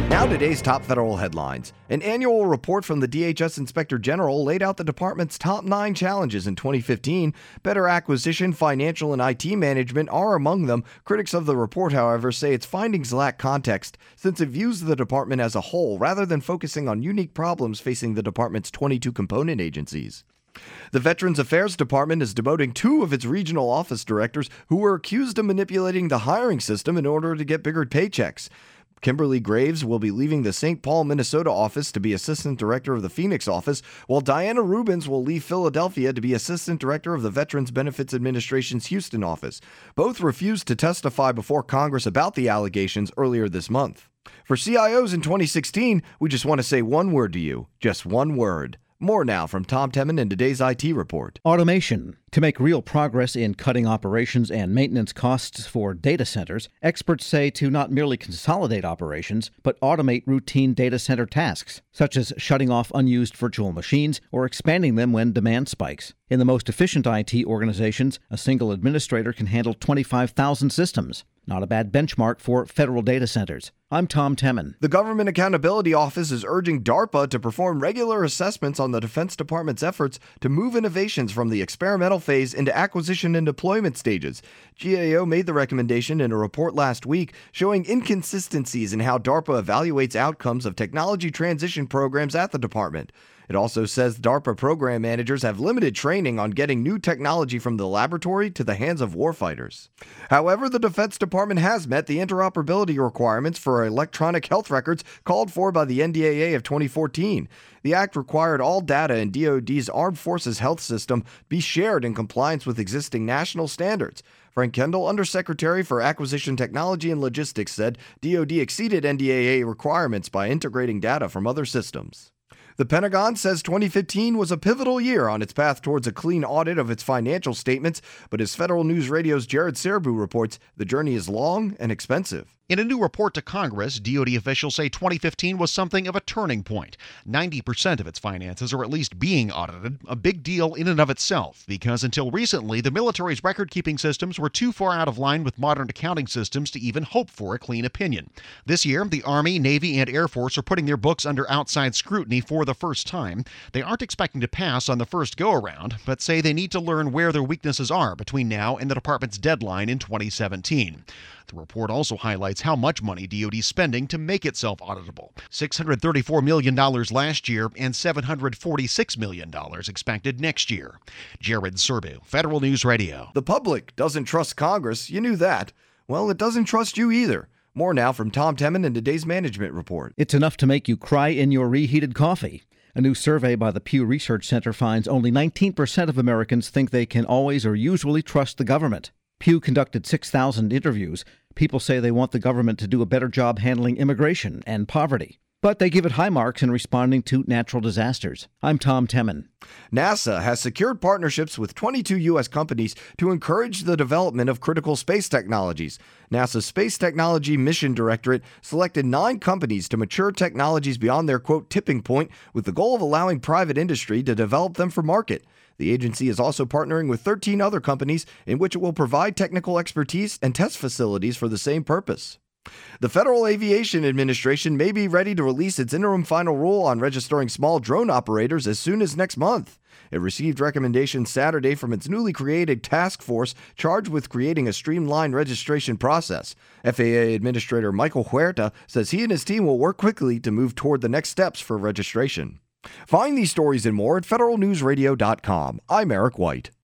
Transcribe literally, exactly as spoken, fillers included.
Now today's top federal headlines. An annual report from the D H S Inspector General laid out the department's top nine challenges in twenty fifteen. Better acquisition, financial, and I T management are among them. Critics of the report, however, say its findings lack context, since it views the department as a whole rather than focusing on unique problems facing the department's twenty-two component agencies. The Veterans Affairs Department is demoting two of its regional office directors who were accused of manipulating the hiring system in order to get bigger paychecks. Kimberly Graves will be leaving the Saint Paul, Minnesota office to be assistant director of the Phoenix office, while Diana Rubens will leave Philadelphia to be assistant director of the Veterans Benefits Administration's Houston office. Both refused to testify before Congress about the allegations earlier this month. For C I Os in twenty sixteen, we just want to say one word to you. Just one word. More now from Tom Temin in today's I T Report. Automation. To make real progress in cutting operations and maintenance costs for data centers, experts say to not merely consolidate operations, but automate routine data center tasks, such as shutting off unused virtual machines or expanding them when demand spikes. In the most efficient I T organizations, a single administrator can handle twenty-five thousand systems. Not a bad benchmark for federal data centers. I'm Tom Temin. The Government Accountability Office is urging DARPA to perform regular assessments on the Defense Department's efforts to move innovations from the experimental phase into acquisition and deployment stages. G A O made the recommendation in a report last week showing inconsistencies in how DARPA evaluates outcomes of technology transition programs at the department. It also says DARPA program managers have limited training on getting new technology from the laboratory to the hands of warfighters. However, the Defense Department has met the interoperability requirements for electronic health records called for by the N D A A of twenty fourteen. The act required all data in D O D's Armed Forces Health System be shared in compliance with existing national standards. Frank Kendall, Undersecretary for Acquisition Technology and Logistics, said D O D exceeded N D A A requirements by integrating data from other systems. The Pentagon says twenty fifteen was a pivotal year on its path towards a clean audit of its financial statements, but as Federal News Radio's Jared Serbu reports, the journey is long and expensive. In a new report to Congress, D O D officials say twenty fifteen was something of a turning point. ninety percent of its finances are at least being audited, a big deal in and of itself, because until recently, the military's record-keeping systems were too far out of line with modern accounting systems to even hope for a clean opinion. This year, the Army, Navy, and Air Force are putting their books under outside scrutiny for the first time. They aren't expecting to pass on the first go-around, but say they need to learn where their weaknesses are between now and the department's deadline in twenty seventeen. The report also highlights how much money D O D is spending to make itself auditable. six hundred thirty-four million dollars last year and seven hundred forty-six million dollars expected next year. Jared Serbu, Federal News Radio. The public doesn't trust Congress. You knew that. Well, it doesn't trust you either. More now from Tom Temin in today's Management Report. It's enough to make you cry in your reheated coffee. A new survey by the Pew Research Center finds only nineteen percent of Americans think they can always or usually trust the government. Pew conducted six thousand interviews. People say they want the government to do a better job handling immigration and poverty. But they give it high marks in responding to natural disasters. I'm Tom Temin. NASA has secured partnerships with twenty-two U S companies to encourage the development of critical space technologies. NASA's Space Technology Mission Directorate selected nine companies to mature technologies beyond their, quote, tipping point, with the goal of allowing private industry to develop them for market. The agency is also partnering with thirteen other companies in which it will provide technical expertise and test facilities for the same purpose. The Federal Aviation Administration may be ready to release its interim final rule on registering small drone operators as soon as next month. It received recommendations Saturday from its newly created task force charged with creating a streamlined registration process. F A A Administrator Michael Huerta says he and his team will work quickly to move toward the next steps for registration. Find these stories and more at federal news radio dot com. I'm Eric White.